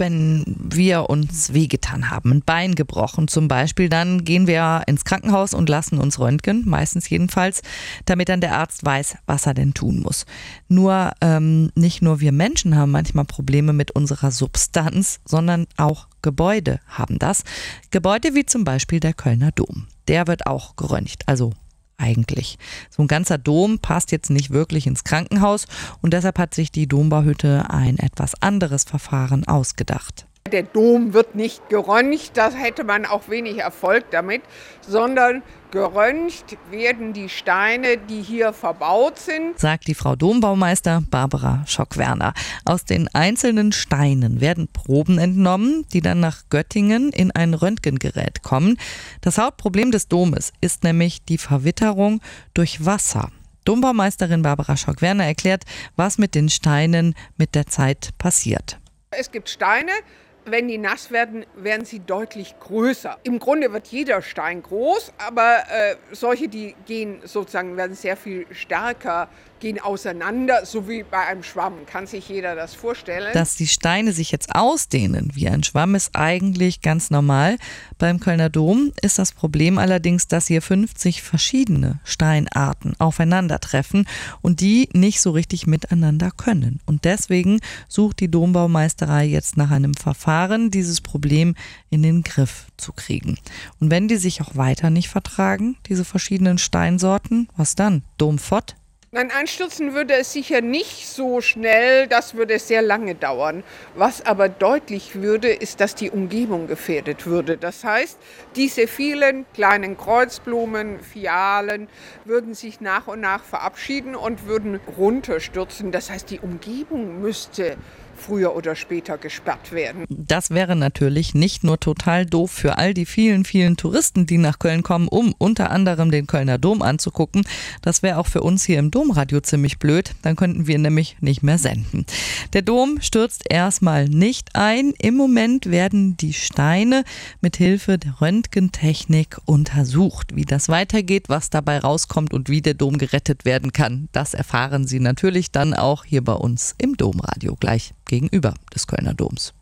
wenn wir uns wehgetan haben, ein Bein gebrochen zum Beispiel, dann gehen wir ins Krankenhaus und lassen uns röntgen, meistens jedenfalls, damit dann der Arzt weiß, was er denn tun muss. Nur nicht nur wir Menschen haben manchmal Probleme mit unserer Substanz, sondern auch Gebäude haben das. Gebäude wie zum Beispiel der Kölner Dom. Der wird auch geröntgt, also eigentlich. So ein ganzer Dom passt jetzt nicht wirklich ins Krankenhaus und deshalb hat sich die Dombauhütte ein etwas anderes Verfahren ausgedacht. Der Dom wird nicht geröntgt, da hätte man auch wenig Erfolg damit, sondern geröntgt werden die Steine, die hier verbaut sind, sagt die Frau Dombaumeister Barbara Schock-Werner. Aus den einzelnen Steinen werden Proben entnommen, die dann nach Göttingen in ein Röntgengerät kommen. Das Hauptproblem des Domes ist nämlich die Verwitterung durch Wasser. Dombaumeisterin Barbara Schock-Werner erklärt, was mit den Steinen mit der Zeit passiert. Es gibt Steine, wenn die nass werden, werden sie deutlich größer. Im Grunde wird jeder Stein groß, aber solche, die werden sehr viel stärker, gehen auseinander, so wie bei einem Schwamm. Kann sich jeder das vorstellen? Dass die Steine sich jetzt ausdehnen wie ein Schwamm, ist eigentlich ganz normal. Beim Kölner Dom ist das Problem allerdings, dass hier 50 verschiedene Steinarten aufeinandertreffen und die nicht so richtig miteinander können. Und deswegen sucht die Dombaumeisterei jetzt nach einem Verfahren, dieses Problem in den Griff zu kriegen. Und wenn die sich auch weiter nicht vertragen, diese verschiedenen Steinsorten, was dann? Domfott? Nein, einstürzen würde es sicher nicht so schnell, das würde sehr lange dauern. Was aber deutlich würde, ist, dass die Umgebung gefährdet würde. Das heißt, diese vielen kleinen Kreuzblumen, Fialen würden sich nach und nach verabschieden und würden runterstürzen. Das heißt, die Umgebung müsste früher oder später gesperrt werden. Das wäre natürlich nicht nur total doof für all die vielen, vielen Touristen, die nach Köln kommen, um unter anderem den Kölner Dom anzugucken. Das wäre auch für uns hier im Domradio ziemlich blöd. Dann könnten wir nämlich nicht mehr senden. Der Dom stürzt erstmal nicht ein. Im Moment werden die Steine mit Hilfe der Röntgentechnik untersucht. Wie das weitergeht, was dabei rauskommt und wie der Dom gerettet werden kann, das erfahren Sie natürlich dann auch hier bei uns im Domradio gleich gegenüber des Kölner Doms.